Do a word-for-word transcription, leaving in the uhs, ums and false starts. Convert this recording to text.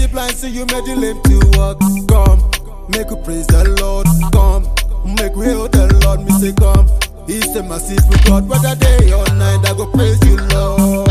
the blind see you made the lame to walk. Come, make we praise the Lord. Come, make we hail the Lord. Me say come, He's a merciful God. Whether day or night, I go praise you, Lord.